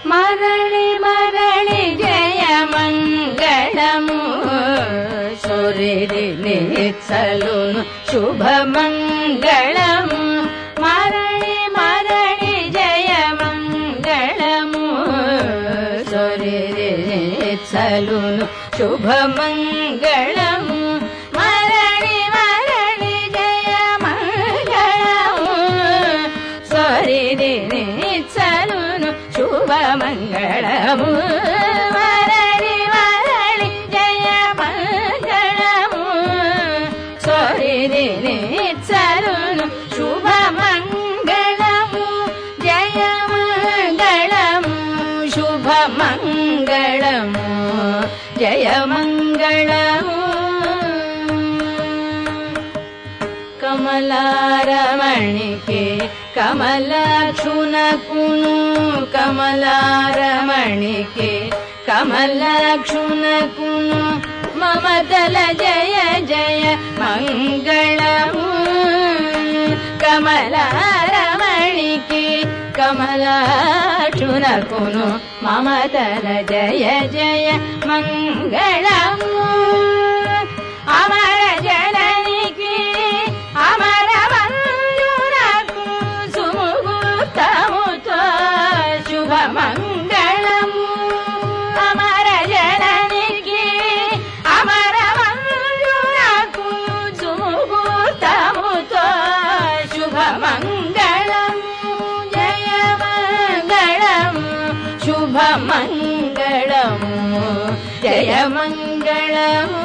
మరళి మరళి జయ మంగళము సూర్యుడి నిత్సలును శుభ మంగళము మరళి మరళి జయ మంగళము సూర్యుడి నిత్సలును శుభ మంగళము మరళి మరళి జయ మంగళము సూర్యుడి నిత్సలును శుభ మంగళము మరళి మరళి జయ మంగళము సూర్యుడి నిత్సలును శుభ మంగళము జయ మంగళము శుభ మంగళము జయ మంగళము కమలారమణికి కమలాక్షునకును కమలారమణికి కమలాక్షునకును మమతల జయ జయ మంగళము కమలారమణికి కమలాక్షునకును మమతల జయ జయ మంగళము అమర జననికి అమర మంజునకు సుముహూర్తముతో శుభ మంగళము అమర జననికి అమర మంజునకు సుముహూర్తముతో శుభ మంగళము జయ మంగళము శుభ మంగళము జయ మంగళము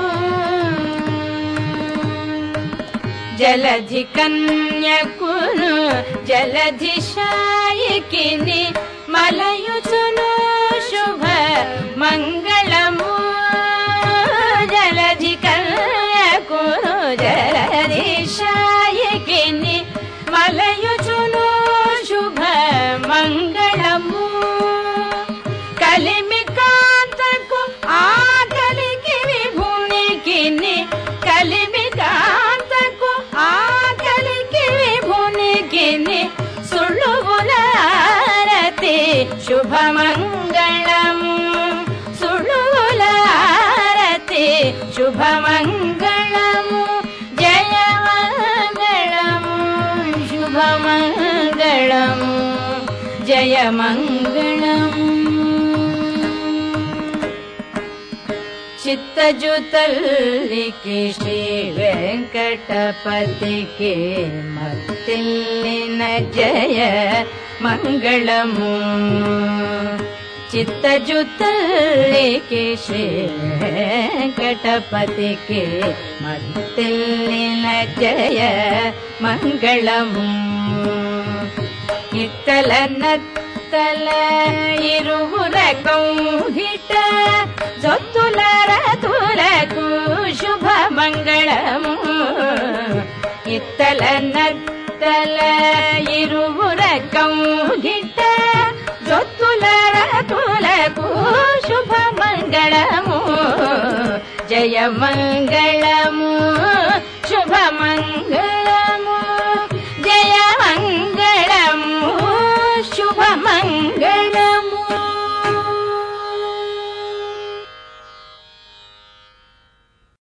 జలధి కన్యకును జలధి శాయికిని మలయుచును శుభ మంగళము జలధి కన్యకును జలధి శాయికిని మలయుచును శుభ మంగళము కలిమి కాంతకు ఆకలికి విభునికిని కలిమి కాంతకు ఆకలికి విభునికిని సుళువులారతి శుభ మంగళము సుళువులారతి శుభ మంగళము జయ మంగళము శుభ మంగళము జయ మంగళము చిత్తజుతల్లికి శ్రీ వెంకటపతికి మత్తిల్లిన జయ మంగళము చిత్తజుతల్లికి శ్రీ వెంకటపతికి మత్తిల్లిన జయ మంగళము ఇత్తల నత్తల ఇరువుర కౌగిట జొత్తుల రతులకు శుభ మంగళము ఇత్తల నత్తల ఇరువుర కౌగిట జొత్తుల రతులకు శుభ మంగళము జయ మంగళము